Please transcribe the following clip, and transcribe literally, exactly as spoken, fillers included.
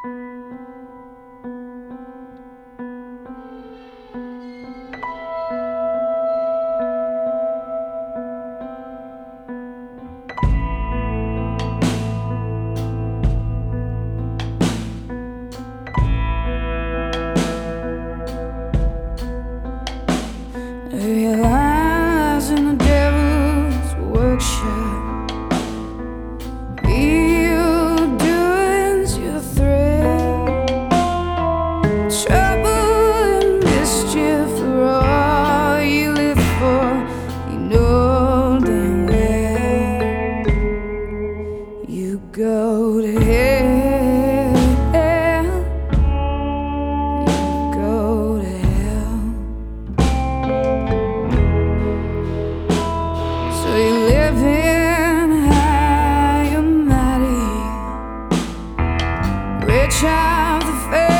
Realize in the devil's workshop, evil doing's your threat. Trouble and mischief are all you live for. You know damn well you go to hell. So you live in high and mighty, rich off the face.